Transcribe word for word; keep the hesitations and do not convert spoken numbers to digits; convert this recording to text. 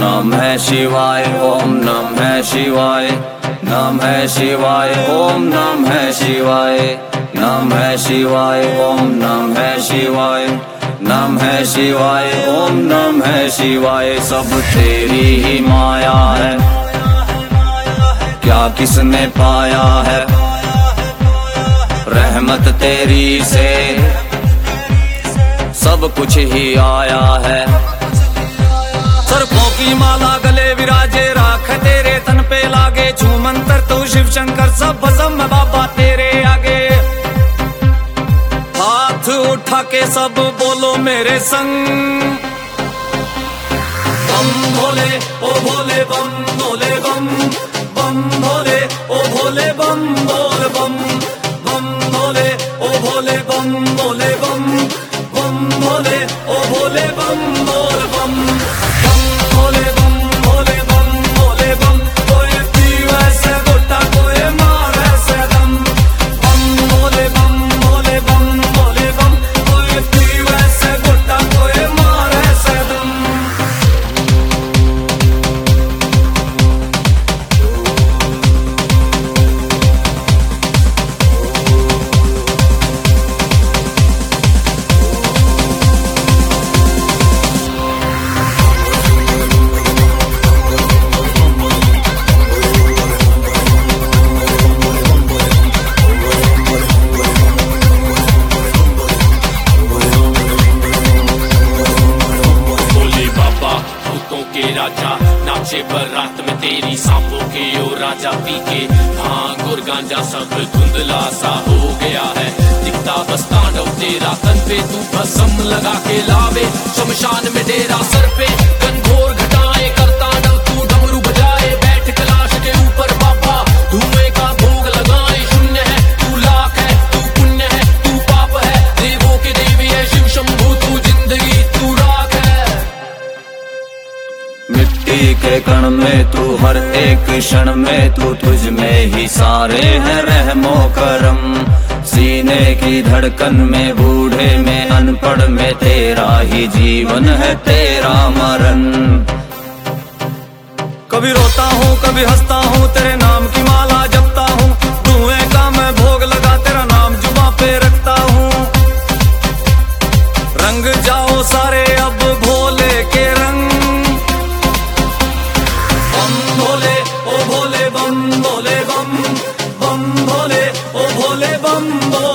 नमः शिवाय, ओम नमः शिवाय, नमः शिवाय, ओम नमः शिवाय, नमः शिवाय, ओम नमः शिवाय, नमः शिवाय, ओम नमः शिवाय। सब तेरी ही माया है, क्या किसने पाया है, रहमत तेरी से सब कुछ ही आया है। सर्पों की माला गले विराजे, राख तेरे तन पे लागे, छू मंत्र तू शिव शंकर सब भस्म है बाबा तेरे आगे। हाथ उठा के सब बोलो मेरे संग, बम भोले ओ भोले बम भोले बम, बम भोले ओ भोले बम बोल बम, बम भोले ओ भोले बम भोले बम, बम भोले ओ भोले बम बोल बम, बम भोले बम भोले बम भोले बम। कोई पीवे से गोटा कोई मारे से दम, बम भोले बम भोले बम भोले बम। कोई पीवे से गोटा कोई मारे से दम। राजा नाचे बारात में तेरी, सांपों के ओ राजा पी के भांग और गांजा सब धुंधला सा हो गया है। दिखता बस तांडव तेरा, तन पे तू भस्म लगा के लावे, शमशान में डेरा सर पे घनघोर घटाए करता डव तू डमरू बजाए, बैठ कैलाश के ऊपर बाबा धुएं का भोग लगाए। शून्य है तू लाख है, तू पुण्य है तू पाप है, देवों के देवी है शिव शंभू तू, जिंदगी तू राख है। मिट्टी के कण में तू, हर एक क्षण में तू, तुझ में ही सारे हैं रहमो करम। सीने की धड़कन में, बूढ़े में अनपढ़ में, तेरा ही जीवन है तेरा मरण। कभी रोता हूँ कभी हंसता हूँ, तेरे नाम की माला जपता हूँ, धुएं का मैं भोग लगा तेरा नाम जुबां पे रखता हूँ। रंग जाओ सारे अब भोले के रंग, बम भोले ओ भोले बम भोले बम, बम भोले ओ भोले बम बोल।